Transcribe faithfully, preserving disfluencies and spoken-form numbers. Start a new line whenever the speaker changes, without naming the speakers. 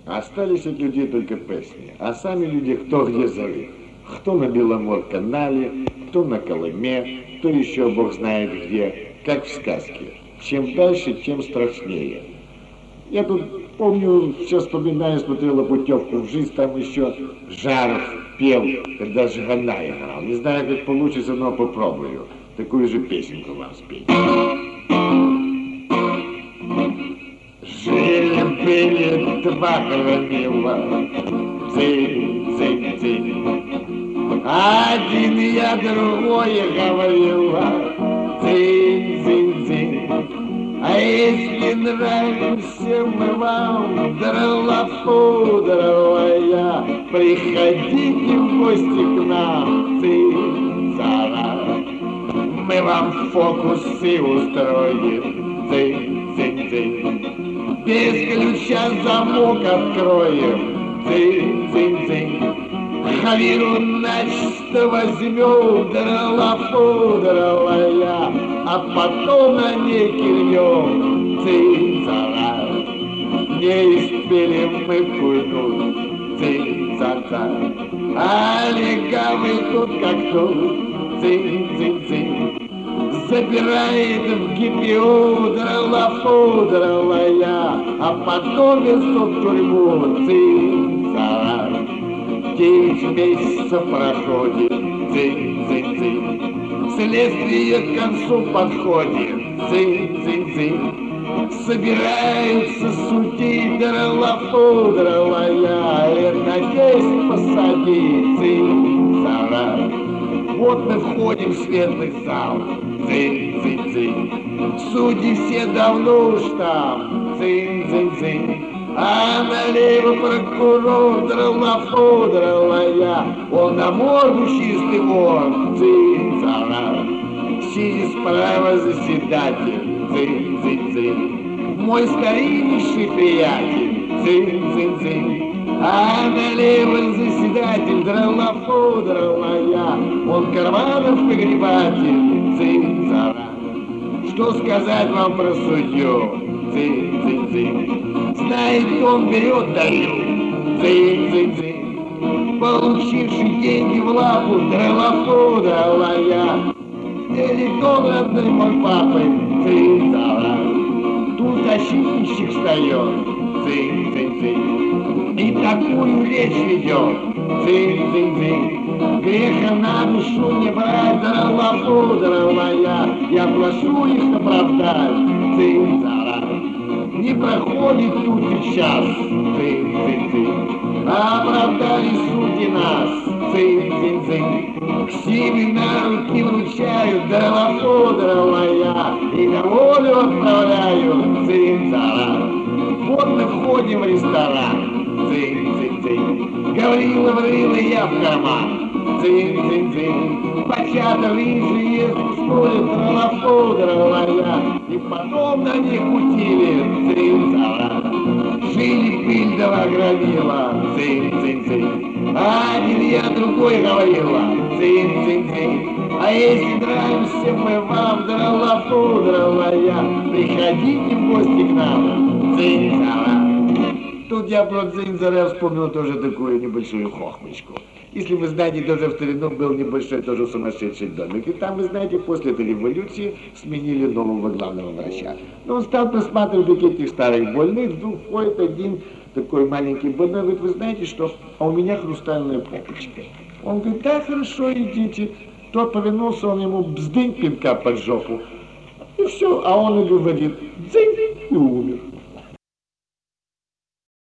Остались от людей только песни, а сами люди кто где зарыт. Кто на Беломор-канале, кто на Колыме, кто еще бог знает где, как в сказке. Чем дальше, тем страшнее. Я тут помню, все вспоминаю, смотрела путевку в жизнь, там еще Жаров пел, когда Жигана играл. Не знаю, как получится, но попробую. Такую же песенку вам спеть. Жили-были два громила, дзынь-дзынь-дзынь. Один я другое говорила, дзынь-дзынь-дзынь. А если нравимся мы вам, драла-фу, драла-я, приходите в гости к нам, дзынь-дзара. Мы вам фокусы устроим, дзынь-дзынь-дзынь. Без ключа замок откроем, дзынь-дзынь-дзынь. Хавиру начисто возьмем, драла-фу, драла-я, а потом на ней кильнем, дзынь-дзара. Не успели мы кульнуть, дзынь-дза-дза, а легавый тут как тут, дзынь-дзынь-дзынь. Забирает в ГПУ, драла-фу, драла-я, а потом везут в тюрьму, дзынь-дзара. Девять месяцев проходит, дзынь-дзынь-дзынь. Следствие к концу подходит, дзынь-дзынь-дзынь. Собираются судить, драла-фу, драла-я, это десять посадить, дзынь-дзара. Вот мы входим в светлый зал, дзынь-дзынь-дзынь. Судьи все давно уж там, дзынь-дзынь-дзынь. А налево прокурор, драла-фу, драла-я, он на морду чистый вор, дзынь-дзара. Сидит справа заседатель, дзынь-дзынь-дзынь. Мой стариннейший приятель, дзынь-дзынь-дзынь. А налево заседатель, драла-фу, драла-я, он Карманов погребатель, дзынь-дзара. Что сказать вам про судью, дзынь-дзынь-дзынь. Знаете, он берет, дает, дзынь-дзынь-дзынь. Получивший деньги в лапу, драла-фу, драла-я, электон родной мой папы, дзынь-дзара. Тут защитничек встает, дзынь-дзынь-дзынь. И такую речь ведет, дзынь-дзынь-дзынь. Греха на душу не брать, драла-фу, драла-я, я прошу их оправдать, дзынь-дзара. Не проходит тут и час, дзынь-дзынь-дзынь. Оправдали судьи нас, дзынь-дзынь-дзынь. К себе на руки вручают, драла-фу, драла-я, и на волю отправляют, дзынь-дзара. Вот мы входим в ресторан, дзынь-дзынь-дзынь. Гаврила врыла я в карман, дзынь-дзынь-дзынь. Бачата рыжий ест, стоит, драла-фу, драла-я, и потом на них утили, дзынь-дзара. Жили пыль да громила, дзынь-дзынь-дзынь. А один я другой говорила, дзынь-дзынь-дзынь. А если нравимся мы вам, драла-фу, драла-я, приходите в гости к нам, дзынь-дзара. Тут я про дзынь-дзара вспомнил тоже такую небольшую хохмочку. Если вы знаете, тоже в старину был небольшой тоже сумасшедший домик. И там, вы знаете, после этой революции сменили нового главного врача. Но он стал просматривать этих старых больных, вдруг входит один такой маленький больной, говорит, вы знаете что, а у меня хрустальная попочка. Он говорит, да, хорошо, идите. Тот повернулся, он ему бздынь пинка под жопу. И все, а он и говорит, дзынь, и умер.